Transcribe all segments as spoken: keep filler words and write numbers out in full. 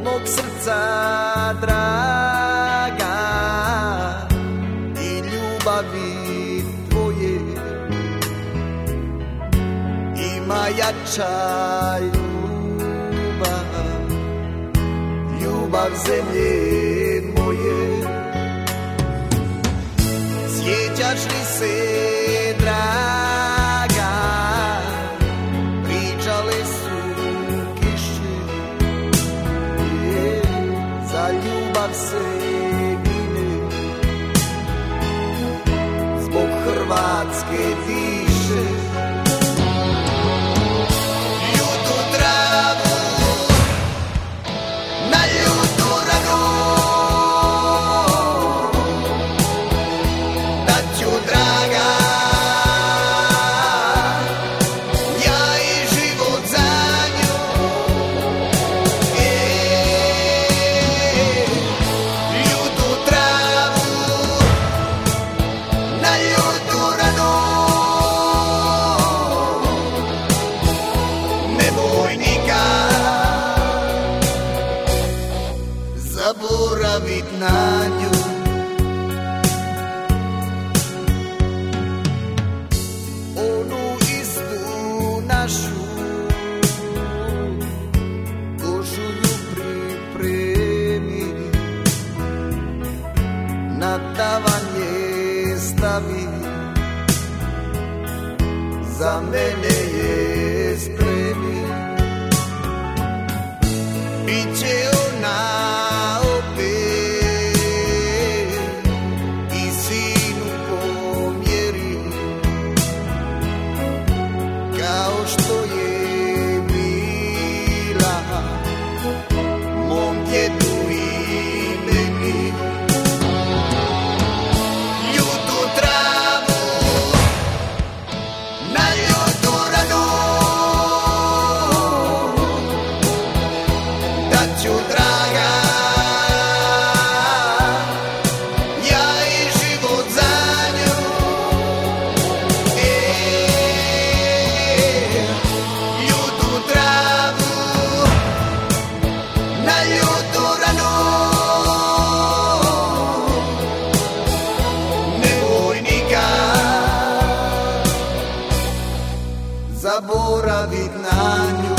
mog srca draga i ljubavi tvoje ima jača ljubav, ljubav zemlje moje. Sjećaš li se draga, pričale su kiše, je, za ljubav se gine, zbog Hrvatske diše. Ljutu travu na ljutu ranu, dat ću draga ja i život za nju. E, ljutu travu na ljutu ranu, nemoj nikad zaboravit na nju. Onu istu našu košulju pripremi, na tavan je stavi, za mene je spremi. Biće ona opet i sinu pomjeri, kao što je bila mom djedu i meni. Ljutu travu na ljutu ranu, dat ću draga ja i život za nju. E, ljutu travu na ljutu ranu, nemoj nikad zaboravit na nju.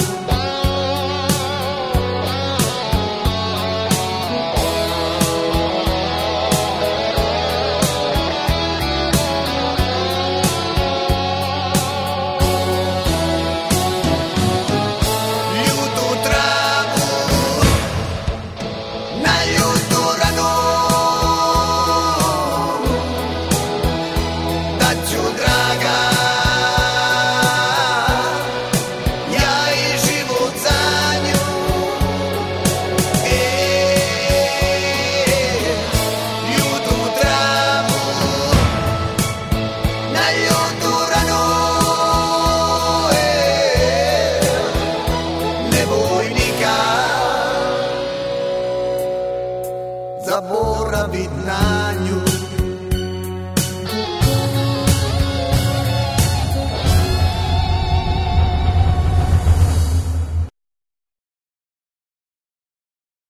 Ljutu travu na ljutu ranu, dat ću draga ja i život za nju. E, ljutu travu na ljutu ranu, e, nemoj nikad zaboravit na nju.